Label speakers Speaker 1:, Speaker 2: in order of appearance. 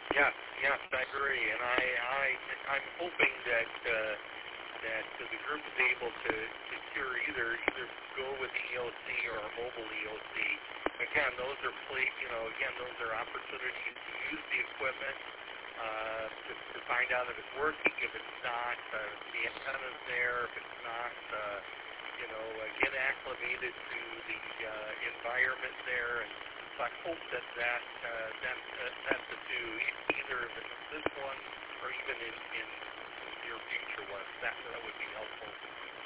Speaker 1: Yes, yes, I agree, and I'm hoping that the group is able to secure either go with the EOC or a mobile EOC. Again, those are opportunities to use the equipment to find out if it's working. If it's not, the antenna's there. If it's not, get acclimated to the environment there. And so I hope that's the two. Either if it's this one or even in near future ones, that would be helpful.